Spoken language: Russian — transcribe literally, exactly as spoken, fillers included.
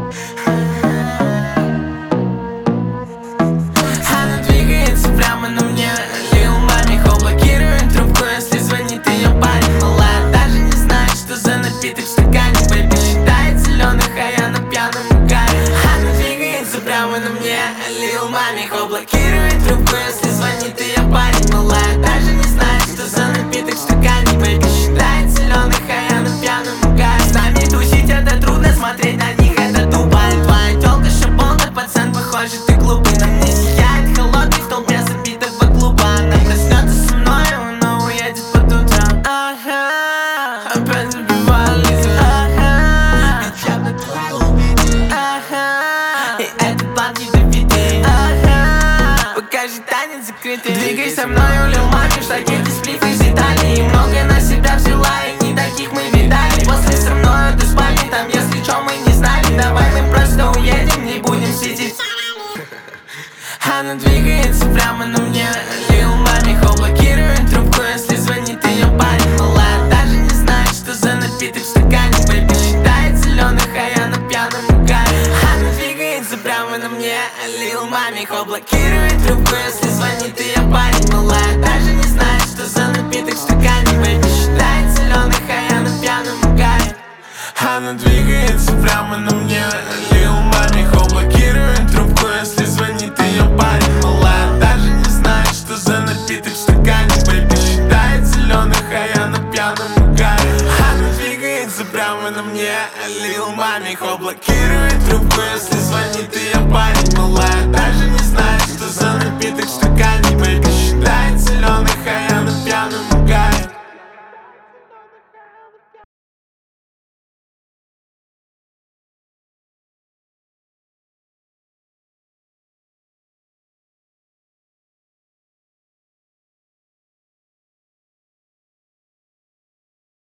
Она двигается прямо на мне. Lil Mami Ho блокирует трубку, если звонит ее парень. Малая даже не знает, что за напиток в стакане. Бэйби считает зеленых, а я на пьяном угаре. Она двигается прямо на мне. Lil Mami Ho блокирует трубку, если звонит ее парень. Малая даже не знает, что за напиток в стакане. Бэйби считает зеленых, а я на пьяном угаре. С нами тусить это трудно, смотреть на них это тупо. Твоя тёлка шаболда, пацан, похоже, ты глупый. На мне сияет холодный в толпе забитого клуба. Она проснется со мной, но уедет под утром. Ага, опять забиваю лицо. Ага, ведь я на твоей убеде. Ага, и этот план ядовитый. Ага, покажи танец закрытый. Двигай со мной, Lil Mami, в штакете сплив из Италии. Много на себя взяла, и не таких мы видали. После со мной до спальни, там если чё мы не знали. Давай мы просто уедем, не будем сидеть. Она двигается прямо на мне. Lil Mami Ho блокирует трубку, если звонит ее парень. Малая даже не знает, что за напиток в стакане. Бэйби считает зеленых, а я на пьяном угаре. Она двигается прямо на мне. Lil Mami Ho блокирует трубку, если звонит ее парень. Малая даже не знает, что за напиток в стакане. Бэйби считает зеленых, а я на пьяном угаре. Она двигается прямо на мне. Lil Mami Ho блокирует трубку, если звонит ее парень. Малая даже не знает, что за напиток в стакане. Бэйби считает зеленых, а я на пьяном угаре. Она двигается прямо на мне. Lil Mami Ho блокирует трубку, если звонит ее парень. Малая даже не знает, что за напиток в стакане. Бэйби считает зеленых, а я на пьяном угаре.